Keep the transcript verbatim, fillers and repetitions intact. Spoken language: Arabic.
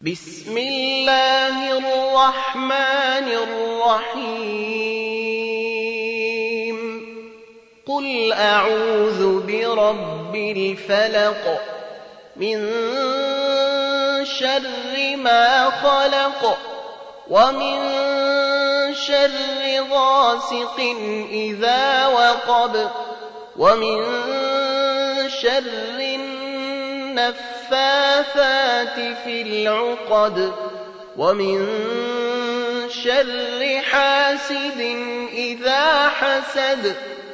بسم الله الرحمن الرحيم قل أعوذ برب الفلق من شر ما خلق ومن شر غاسق إذا وقب ومن شر النفاثات في العقد ومن شر حاسد إذا حسد